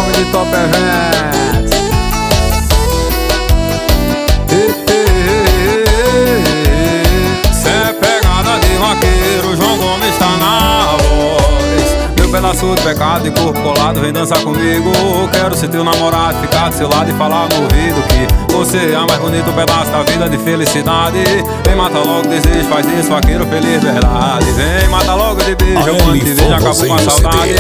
nome de Top Events. Cê é pegada de vaqueiro, João Gomes tá na voz. Meu pedaço de pecado e corpo colado, vem dançar comigo. Quero ser teu namorado, ficar do seu lado e falar no ouvido que você é a mais bonito pedaço da vida de felicidade. Vem, mata logo o desejo, faz isso, vaqueiro feliz, verdade. Vem, mata logo de beijo, quando te vejo acabo com a saudade.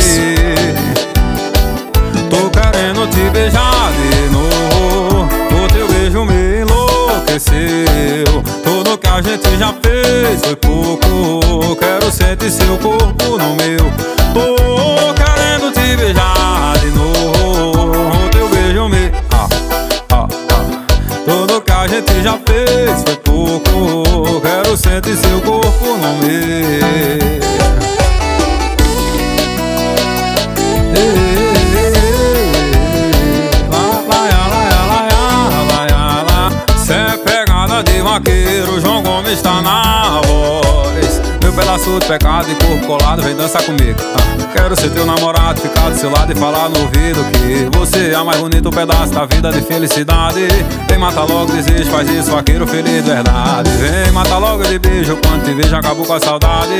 Tô querendo te beijar de novo, o teu beijo me enlouqueceu. Tudo que a gente já fez foi pouco, quero sentir seu corpo no meu. Tô querendo te beijar de novo, o teu beijo me... Tudo que a gente já fez foi pouco, quero sentir seu corpo no meu. Cê é pegada de vaqueiro, João Gomes tá na voz. Meu pedaço de pecado e corpo colado, vem dançar comigo. Quero ser teu namorado, ficar do seu lado e falar no ouvido que você é a mais bonito pedaço da vida de felicidade. Vem, mata logo o desejo, faz isso, vaqueiro feliz, verdade. Vem, mata logo de beijo, quando te vejo acabou com a saudade.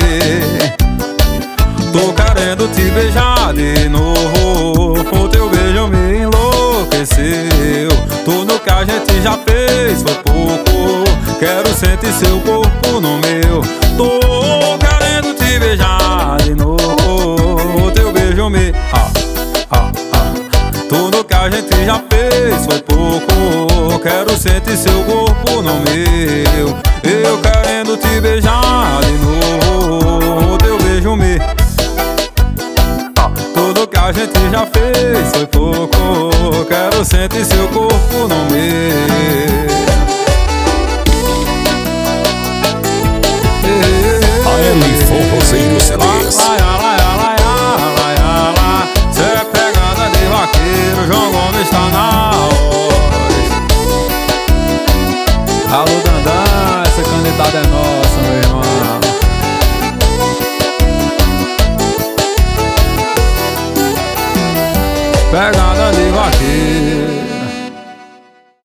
Tô querendo te beijar de novo, o teu beijo me enlouqueceu. Tudo que a gente já fez foi pouco, quero sentir seu corpo no meu. Tô querendo te beijar de novo, o teu beijo me... Tudo que a gente já fez foi pouco, quero sentir seu corpo no meu. Eu querendo te beijar de novo, o teu beijo me... Tudo que a gente já fez foi pouco, quero sentir seu corpo no meu. AM Forrozeiro CDs. Cê é pegada de vaqueiro, João Gomes tá na voz. Alô, Dandan, essa canetada é nossa, meu irmão. Pegada de vaqueiro.